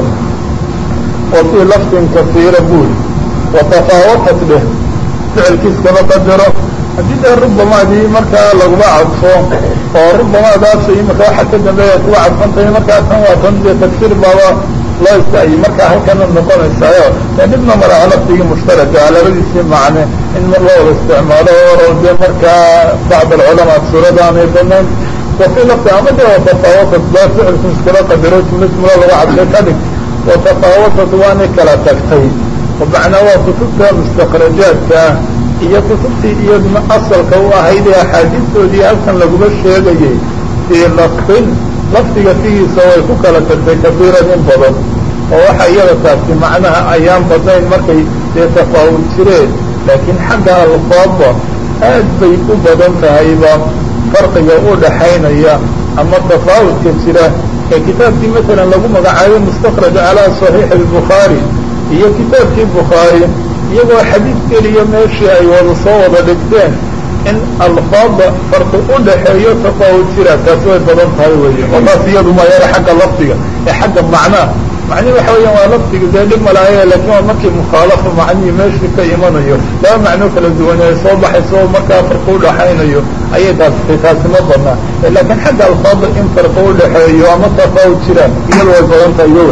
wa fii lafdin kasiira buuri watafaawatat leh ficilkiis kama qadaro haddii dee rubamaadii markaa laguma cadfo oo rubamaadaas imika waxa ka dambeeya kuwa cadfantahay markaa tan waa tan dee tagsiir baaba loo istaayi markaa halkana noqonaysaayo ee dhibna malaha lafdigii mushtaraka labadiisii macne in mar loo wada isticmaalo oo dee markaa bacd alculamaa suuradaanay banayn وفي لفظ عمده وتفاوتت لا فعل كلا قدرت مثل ما لو عبد كذب وتفاوتت وانا كلا تكتي ومعنى وكتبت مستخرجات هي كتبتي هي من أصل كوا هيدي أحاديث ودي أصلا لقب الشيء في لفظ لفظ فيه سواء كلا تكتي كثيرا من بضل وحيرتها في معناها أيام بضين مركي يتفاوت شريد لكن حقها الفاضة aad bay u badan tahayba farqiga u dhaxaynaya ama tafaawudka jira ee kitaabkii masalan lagu magacaabay mustakraj calaa saxiix albukhaari iyo kitaabkii bukhaari iyagoo xadiid keliya meeshii ay wada soo wada dhigteen in alfaada farqi u dhaxeeyo tafaawud jira taasi way badan tahay weeye oo taas iyadu ma yara xagga lafdiga ee xagga macnaha macnihi waxa weeyaan waa lafdiga dee dhib malaaya laakiin waa markii mukhaalafa macnihii meeshii ka imanayo laba macno kala duwan ay soo baxayso oo markaa farqi u dhaxaynayo ayay taasi taasi ma badnaa laakiin xagga alfaada in farqi u dhaxeeyo ama tafaawud jiraan iyadu way badan tahay yowe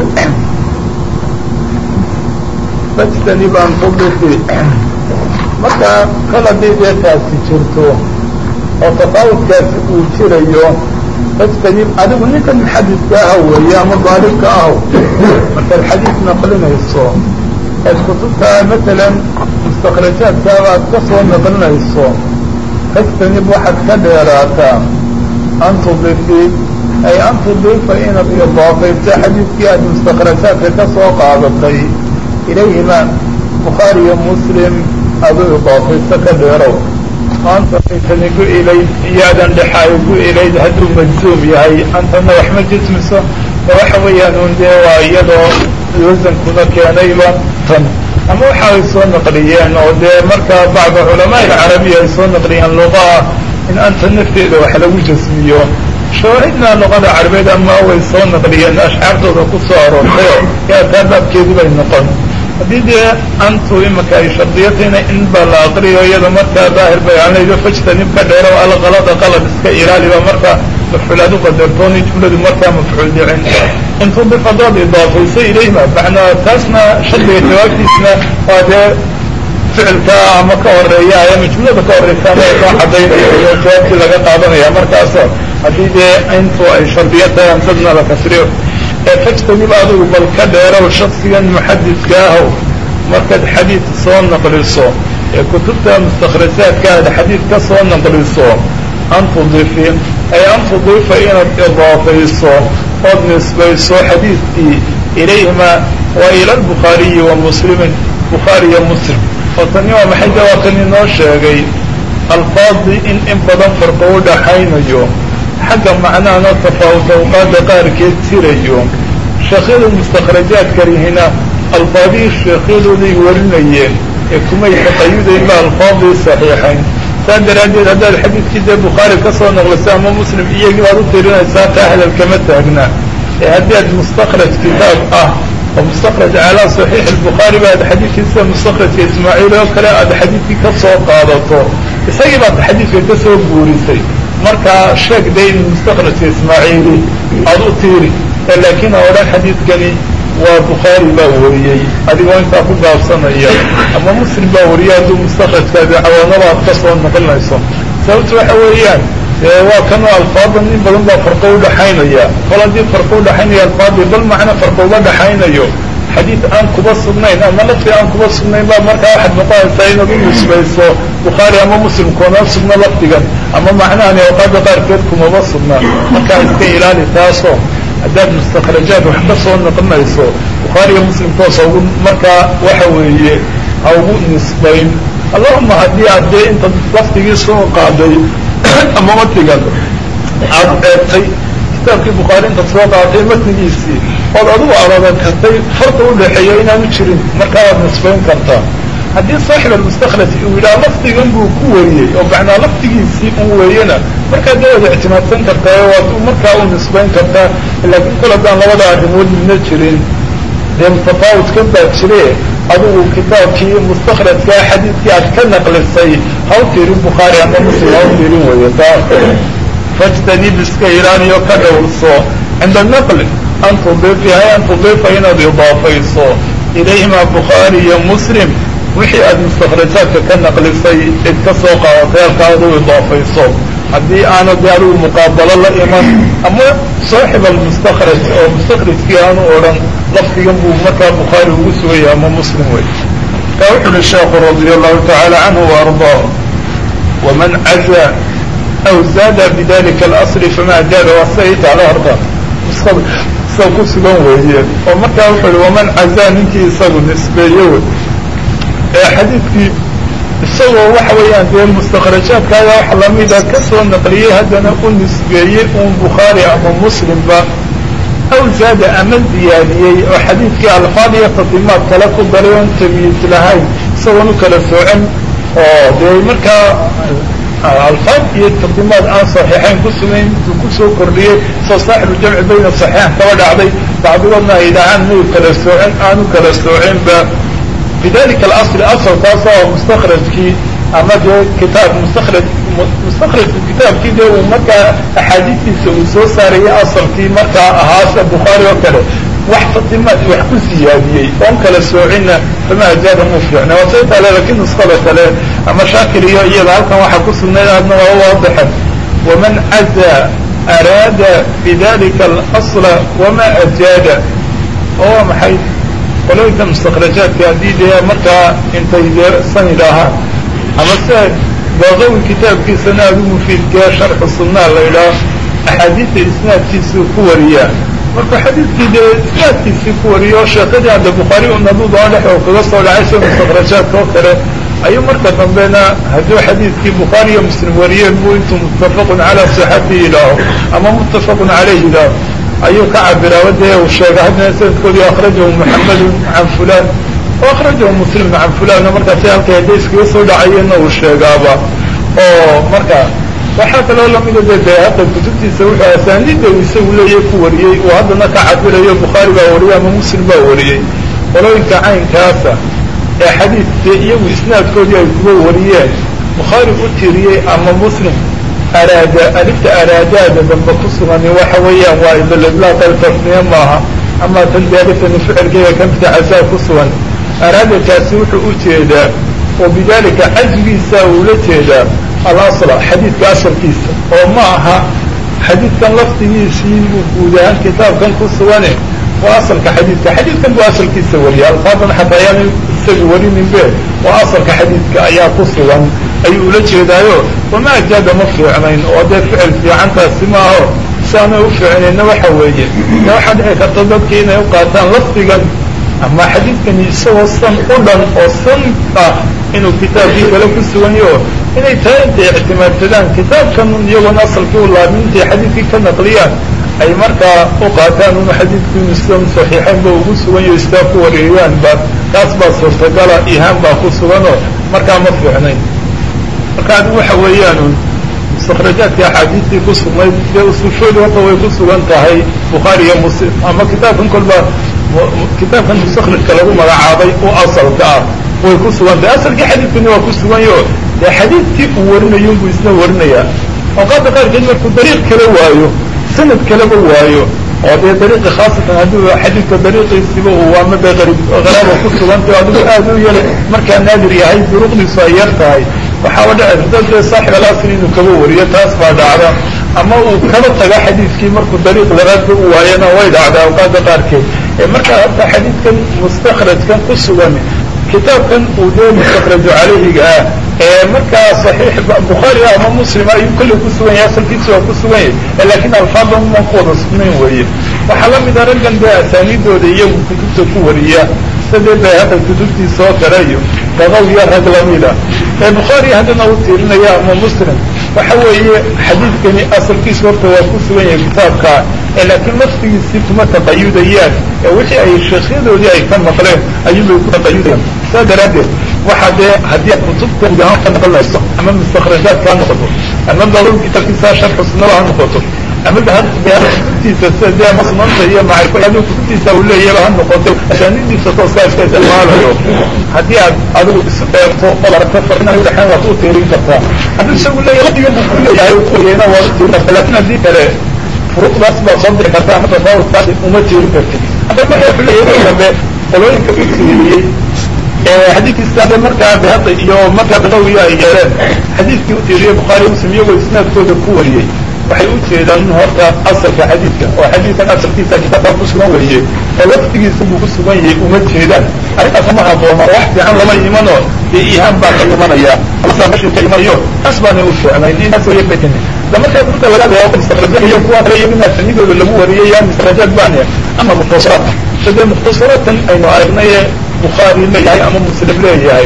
fajtanib an tudifi marka kal haddii dee taasi jirto oo tafaawudkaasi uu jirayo fajtanib adigu ninka muxadidka ah weeye ama daalibka ah markaad xadiid naqlinayso aad kutubta masalan mustakrajaadkaaba aad ka soo naqlinayso fajtanib waxaad ka dheeraataa an tudifi ay an tudifa inaad idaafayso xadiidkii aad mustakrajaadka ka soo qaadatay ilayhima bukhaari iyo muslim adu idaafayso ka dheerow anta intani gu ilayd iyaadan dhexaayo gu ilayd hadduu majzuum yahay antana wax ma jismiso waxa weeyaan un dee waa iyadoo wasankuna keenayba tan ama waxa ay soo naqliyeen oo dee markaa bacda culamaa alcarabiya ay soo naqliyeen luqaa in anta nafteeda wax lagu jasmiyo shawaahidna luqada carabeed ama way soo naqliyeen ashcaartooda ku soo aroortayo yaa taa baabkeedu bay noqon haddii dee antu imaka ay shardiyatayna in ba la aqriyo iyada markaa daahir bay alaydo fajtanib ka dheero alqalada qalad iska ilaaliba markaa mafcuulaad u qadartooni jumladu markaa mafcuul dhicin intuu dif haddaad idaafayso ilayhima macnaa taasna shardiga jawaabtiisna waa dee ficilka ama ka horeeya ama jumlada ka horeysa ama kaa cadaynayo iyo jawaabtii laga qaadanaya markaasa haddii dee intu ay shardiya tahay amsadna la kasriyo fajtanib adigu bal ka dheerow shaksigan muxadidka ahow markaad xadiid soo naqliso ee kutubta mustakrajaadka aad xadiid ka soo naqliso an tudifi ay an tudifa inaad idaafayso ood nisbayso xadiidkii ilayhima wa ila albukhaariyi wa muslimin bukhaari iyo muslim oo tani waa maxay de waa kan inoo sheegay alfaadii in in badan farqo u dhaxaynayo xagga macnahana tafaawud awqaada qaarkeed jirayo sheekhyada mustakrajaadkarihina alfaadihii sheekhyadooday warinayeen ee kumay taqayudayn ba alfaadii saxiixayn saa daraaddeed haddaad xadiidkii dee bukhaari ka soo noqliso ama muslim iyagii baad u tirinaysaa taa hadal kama taagna ee haddii aad mustakraj kitaab ah oo mustakraj calaa saxiix albukhaari ba ad xadiidkii sida mustakrajka ismaaciil oo kale aad xadiidkii ka soo qaadato isagii baad xadiidka ka soo guurisay markaa sheeg day in mustakrajka ismaaciili aada u tiiri laakiin oo dhan xadiidkani waa bukhaari baa wariyey adigoo intaa ku gaabsanaya ama muslim baa wariyay hadduu mustakrajkaadi cawaanaba aad ka soo noqonayso sababta waxa weeyaan waa kanoo alfaada in badan baa farqo u dhaxaynaya kol haddii farqo u dhaxaynaya alfaadii bal macna farqo uga dhaxaynayo xadiid aan kuba sugnayn ama lafdi aan kuba sugnayn baa markaa waxaad noqonaysaa inaad u nisbayso bukhaari ama muslim kuma sugna lafdigan ama macnahani awqaada qaarkeed kumaba sugna markaa iska ilaali taasoo haddaad mustakrajaad wax ka soo noqonayso bukhaariga muslim toosa ugu markaa waxa weeye ha ugu nisbayn allahuma haddii aad dee intaad lafdigii soo qaaday ama matigan aada eegtay kitaabkii bukhaari intaad soo qaadatay matnigiisii ood adigu aradan kartay farqa u dhaxeeya inaanu jirin markaa waad nisbayn kartaa haddii saaxib almustakraj uu yidhaha lafdigan buu ku wariyey oo macnaa lafdigiisii un weeyena markaa dee waad ictimaadsan kartaa waad markaa u nisbayn kartaa laakiin kol haddaan labada arrimood midna jirin dee tafaawudkan baa jire adigu kitaabkii mustakrajka xadiidkii aad ka naqlisay ha u tiirin bukhaari ama muslim ha u tiirin weeye taa fajtanib iska ilaaliyo ka dhowrso cinda naqli an tudifi hay an tudifa inaad idaafayso ilayhima bukhaari iyo muslim wixii aad mustakrajaadka ka naqlisay cid ka soo qaadatay halkaa ad u idaafayso haddii aanad de adigu muqaabalo la iman ama saaxib almustakraj oo mustakrajkii aanu odhan lafdigan buu markaa bukhaari ugu sugaya ama muslim wey kaa wuxu uhi sheekhu radia allahu tacaala canhu waardaah waman caza aw zaada bidalika alasli famaa jaada waa siday taala horta isaga ku sugan weeye oo markaa wuxuu uhi waman cazaa ninkii isagu nisbeeye wey ee xadiidkii isagoo waxa weeyaan dee mustakhrajaadkaaga wax lamida ka soo naqliyey haddana u nisbeeyey uun bukhaari ama muslimba aw zaada ama ziyaadiyey oo xadiidkii alfaad iyo tatimaad kale ku daray oon tamyiis lahayn isagoon u kala soocin oo dee markaa alfaad iyo tatimaad aan saxiixayn ku sugayn intuu kusoo kordhiyey soo saaxibu jamci bayna saxiixan kaba dhacday bacdigoodna ay dhahaan may kala soocin aanu kala soocinba bidalika alasl asalkaas oo mustakhrajkii ama dee kitaab mustakhraj mustakhrajku kitaabkii dee uu markaa axaadiistiisa uu soo saarayay asalkii markaa ahaasa bukhaari oo kale wax tatimaad wax ku siyaadiyey oon kala soocinna fama ajaada mu fiicna waa say taale lakiin nuskada kale ama shaakir iyo iyada halkan waxaa ku sugnayd aadna waa waadixan waman cazaa araada bidalika alasla wama ajaada oo maxay qoloyinka mustakhrajaadka haddii dee markaa intay dee san yidhaahaan ama se baqawi kitaabkiisana aada u mufiidkaa sharxu sunnaa la yidhaah axaadiista isnaadkiisuu ku wariyaa markuu xadiidkii dee isnaadkiisii ku wariyo sheekadii hadda bukhaari u naduudaa dhex oo kaga soo dhacay sida mustakhrajaadka oo kale ayuu marka dambena hadduu xadiidkii bukhaari iyo muslim wariyeen buu intuu muttafaqun calaa sixatihi yidhaaho ama muttafaqun caleyh yidhaaho ayuu ka cabiraa wadee uu sheega haddana sanadkoodii akhrajahu muxamedun can fulan o akhrajahu muslimun can fulan markaasi halkay hadday iskaga soo dhacayeenna uu sheegaaba oo marka waxaa kaloo lamida de de hadda kutubtiisa wuxuu asaaniidda uu isagu leeyahay ku wariyey uu haddana ka cabirayo bukhaari baa wariyey ama muslim baa wariyey qolooyinka caynkaasa ee xadiidkii iyagu isnaadkoodii ay kuga wariyeen bukhaari u tiriyey ama muslim araada alifta araadaada dambe ku sugani waxa weeyaan waa ibalidlaaq altasniya maaha ama tan de aliftani ficilkeeda kamida casaa ku sugan araadakaasi wuxuu u jeedaa oo bidalika cajgiisa ula jeedaa alasla xadiidka asalkiisa oo ma aha xadiidkan laftigiisii buu guud ahaan kitaabkan ku sugane waa asalka xadiidka xadiidkan buu asalkiisa wariya alfaadan xataa ayaana isaga warinin be waa asalka xadiidka ayaa ku sugan ayuu ula jeedaayo wama ajaada ma fiicnayn oo dee ficil fiicantaasi maaho saanay u fiicnayna waxa weeye de waxaa dhici karta dadkii inay u qaataan lafdigan ama xadiidkani isagoo san u dhan oo san ah inuu kitaabkii kale ku suganyo inay tahay intay ictimaadsadaan kitaabkan iyagoona asalkii u laabin intay xadiidkii ka naqliyaan ay markaa u qaataan unu xadiidkii muslim saxiixaynba ugu suganyo istaa ku wareeyaanba taas baa suurtagala ihaan baa ku suganoo markaa ma fiicnayn marka adigu waxa weeyaan mustakhrajaadkii axaadiistii ku sugnayd dee usushoodu horta way ku sugan tahay bukhaari iyo muslim ama kitaabkan kolba kitaabkan mustakhrajka lagu magacaabay u asalka ah way ku sugan tahay asalkii xadiidkani waa ku suganyo dee xadiidkii uu warinayo buu isna warinayaa awqaadda qaarkeed markuu dariiq kala waayo sanad kaleba waayo oo dee dariiqi khaasatan hadduu xadiidka dariiqiisiba uu waamada qarib qaraaba ku sugantay adigu aada u yar markaa naadir yahay duruqdiisu ay yar tahay waxaaba dhici karta dee saaxib alasli inuu kaba wariyo taas baa dhacda ama uu kaba taga xadiidkii markuu dariiq labaadba u waayana way dhacdaa awqaadda qaarkeed ee markaa horta xadiidkan mustakhrajkan ku sugan kitaabkan uu dee mustakhraju caleyhiga ah ee markaa saxiix bukhaari ama muslim ayuu kolley ku sugan yahay asalkiisa waa ku sugan yahay laakiin alfaadan ma ku wada sugnayn weeye waxaa lamida raggan dee asaaniidooda iyagu kutubta ku wariya sidee bay hadda kutubtiisa oo kale iyo baqawiya rag lamida ee bukhaari haddana u tiirinaya ama muslim waxa weeye xadiidkani asalkiisa horta waa ku sugan yahay kitaabka laakiin laftigiisii kuma taqayudayaan ee wixii ay sheekyadoodii ay ka maqleen ayuubay ku taqayudayaan saa daraaddeed waxa dee haddii ad kutubta guud ahaan ka naqlinayso ama mustakhrajaadka ha noqoto ama baqawi kitaabkiisa sharxu sunnada ha noqoto ama kutubtiisa sida dee masnanta iyo macrifo adigu kutubtiisa uu leeyaba ha noqoto asaanidiisa tooska iska isticmaalayo haddii aad adigu isu eegto oo aragto farina udhexeen waad u tiirin kartaa hadduu isagu leeyahay laftiga buu ku leeyahay uqoriyeyna waad u tiirin kartaa laakin haddii kale furuuqdaas baad soo bixi kartaa ama tafaawudkaas uma tiirin kartid hadda marka wuxuu leeyahay dambe qolooyinka u tiiriyey xadiidkiisa hadda markaa bihada iyo markaa baqawiya ay yeeleen xadiidkii u tiiriyey bukhaari muslim iyagoo isnaadkooda ku wariyey waxay u jeedaan in horta asalka xadiidka oo xadiidkan asalkiisa kitaabka ku sugan wariyey oo laftigiisa buu ku sugan yahay uma jeedaan arrintaas ma haboona wax fiican lama imanoo dee ihaan baa ka imanaya asaa meshi ka imanayo taas baana u fiicnayn inaas waya batin da markaa dadka laga reebo mustakhrajayo kuwa kale iyo inaa sanidooda lagu wariyay yaa mustakhrajaad baane ama mukhtasaraat sadee mukhtasaraadkan aynu aragnay bukhaari leeyahay ama muslim leeyahay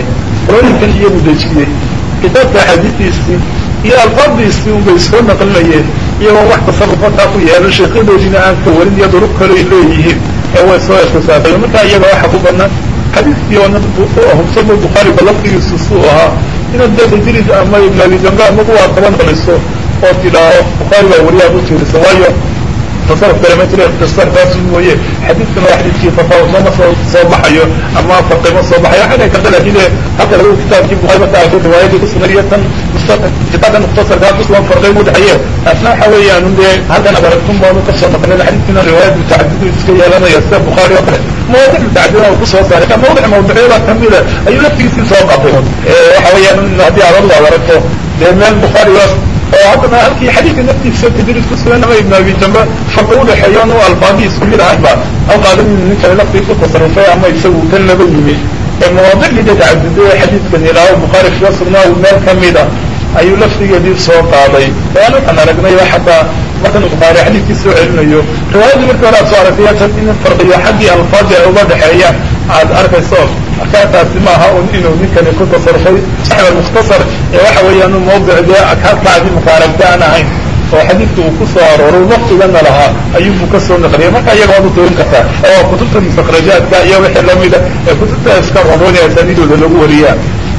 qolooyinkan iyagu dejiyey kitaabka axaadiistiisii iyo alfaadiisii unbay soo naqlinayeen iyagoo wax tasarrufa taa ku yeelan sheekhadoodina aan ka warin iyo duruq kale ay leeyihiin ee way soo ikhtisaareen markaa iyaga waxa ku banaan xadiiskii oo hubsamo bukhaari ba laftigiisu suu ahaa inaad dee tajriid ama ibn abi jamra ama kuwaa kaba naqliso oo tidhaaho bukhaari baa wariyaad u tiirisa waayo tasarruf kale ma jira tasarrufaas mooye xadiidkan waa xadiidkii tafaawud ma soo soo baxayo ama farqimo soo baxayo waxay ka dalaajide halka lagu kitaabkii bukhaari marka ay riwaayadii ku sugan iyo tan kitaabkan mukhtasarkaa ku sugan farqay u dhaxeeye taasna waxa weeyaan dee halkan aad aragtun baanu ka soo naqlin xadiidkina riwaayad mutacadidu iska yeelanaya sida bukhaari oo kale mawadic mutacadida uu kusoo saaray ka mawdic mawducyada kamida ayuu laftigiisii soo qaatay waxa weeyaan haddii aad ad aragto dee meel bukhaari oo haddana halkii xadiidka naftiisa tadriis ku sugan ama ibn abi jamra farqi u dhaxeeyo anu alfaadii isku mid ahayn ba halqaadan nin kale laftii ku tasarrufay ama isagu kan laba yimi ee mawaadicdii tacadudee xadiidkan ilaaho bukhaari kaga sugnaa meel kamida ayuu laftigeedii soo qaaday waan waxaan aragnay xataa markan bukhaari xadiidkii soo celinayo riwaayadii markii hore aad soo aragtay tan in farqiyo xaggii alfaadii ay uga dhexeeyaan aad arkayso markaa taasi maaha un inuu ninkani ku tasarufay saxib almukhtasar ee waxa weeyaan mawdicdee akaadkacdii marka aragta aan ahayn oo xadiidka uu ku soo arooray waqtigana lahaa ayuubuu ka soo naqliyay marka iyaga waad u toorin kartaa oo kutubta mustakrajaadka iyo wixii lamida ee kutubta iska roonroonaya asaaniidooda lagu wariyaa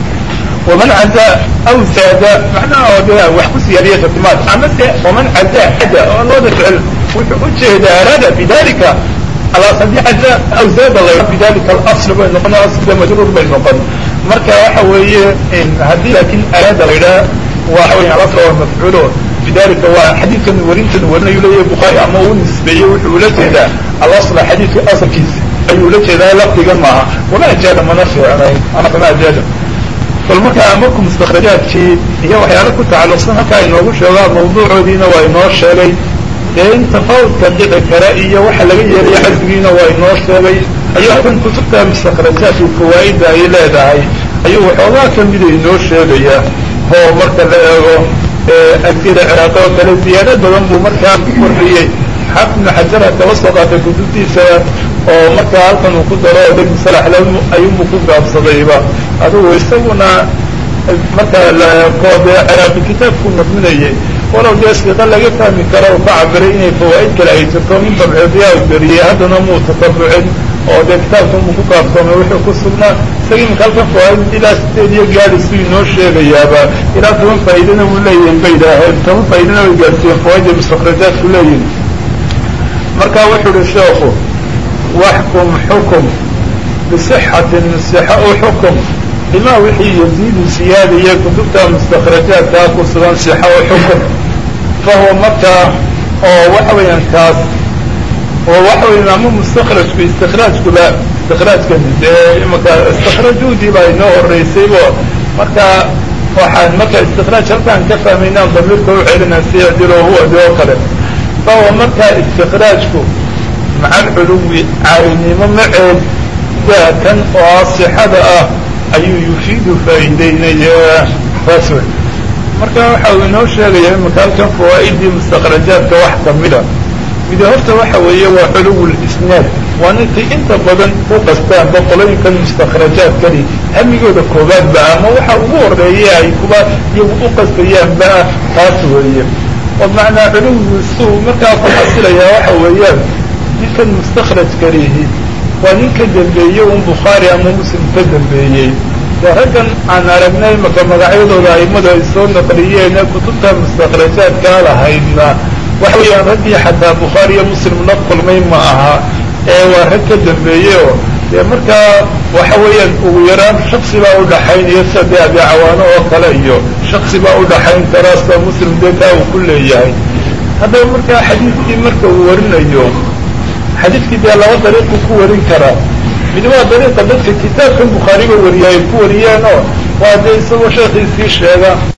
waman cadaa aw zaada macnaha oo de wax ku siyaadiya tatimaad amase waman cadaa ada oo looda ficil wuxuu ujeeda araada bidalika haddii cadaa aw zaada la bidalika alasl bay noqon aslka majruur bay noqon marka waxa weeye haddii laakin araada la yidhaha waxa weya alasl waa mafcuulo bidalika waa xadiidkan warintan warinayu leeyahay bukhaari ama uu nisbeeyey wuxuu ula jeedaa alasla xadiidka asalkiisa ayuu ula jeedaa lafdigan maaha wama ajaada mana fiicnay ama kama ajaada bal markaa marku mustakrajaadkii iyo waxyaala ku tacalluqsan halkaa inoogu sheegaa mawduucoodiina waa inoo sheegay dee in tafaawudka dhici kara iyo waxa laga yeelaya casrigiina waa inoo sheegay ayuu halkan kutubta mustakrajaadku fawaa'ida ay leedahay ayuu waxoogaa kamida inoo sheegaya oo marka la eego agtida ciraaqi oo kale ziyaado badan buu markaa ku kordhiyey xaafid ibnu xajar kaba soo qaatay kutubtiisa oo markaa halkan uu ku daro o deg musalaxla ayuunbu ku gaabsadayba adugu isaguna marka la eego dee ciraaqi kitaabku nadminayay walow dee siqa laga fahmi karo oo ka cabiray inay fawaa'id kale ay jirto min dabcidiyaa u beriyey haddana muu tatabucin oo dee kitaabka muu ku gaabsoomay wuxuu ku sugnaa isagii marka halkan fawaa'id ilaa sideed iyo gaadhisu inoo sheegayaaba ilaa toban faa'iidana uu leeyihin bay idhaaheen toban faa'iidana way gaarsiiyeen fawaa'ida mustakrajaadku leeyihin marka wuxuu uhi sheekhu waxkum xukum bisixatin sixa u xukum bima wixii yaziidu siyaadiya kutubta mustakrajaadkaa ku sugan sixa u xukum fahuwa markaa oo waxa weeyaan kaas oo waxa weyan ama mustakrajku istikraajkuba istikraajkan dee imaka istikraajuudii baa inoo horeysaybo marka waxaan marka istikraaj halkaan ka fahmaynaan damiirka u celina siyadilo huwa de oo kale fahuwa markaa istikraajku maca alculuwi caalinimo maceed daa kan oo sixada ah ayuu yufiidu faa'iideynaya taas wey marka waxa uu inoo sheegaya imaka halkan fawaa'idii mustakrajaadka wax kamida midi horta waxa weeye waa culuw lisnaad waa ninkay inta badan u qastaanba qolooyinkan mustakrajaadkani hamigooda koobaadba ama waxa ugu horeeye ay kuba iyagu u qastayaanba taas weeye oo macnaa culuwigu su markaa ku xasilayaa waxa weeyaan ninkan mustakrajkanihi waa nin ka dambeeyey un bukhaari ama muslim ka dambeeyey dee raggan aan aragnay maka magacyadooda aimadu ay soo naqliyeen kutubta mustakrajaadkaa lahaydna waxa weeyaan raggii xataa bukhaari iyo muslim la kulmay ma aha ee waa rag ka dambeeye oo dee markaa waxa weeyaan ugu yaraan shaksi baa udhaxaynaya sida dee abi cawaano oo kale iyo shaksi baa udhaxayn karaa sida muslim dee kaa uu ku leeyahay haddaba markaa xadiidkii marka uu warinayo xadiidkii dee laba dariiquu ku warin karaa mid waa dariiqa dadka kitaabkan bukhaariga wariya ay ku wariyeen oo waa dee isagoo sheekhiisii sheega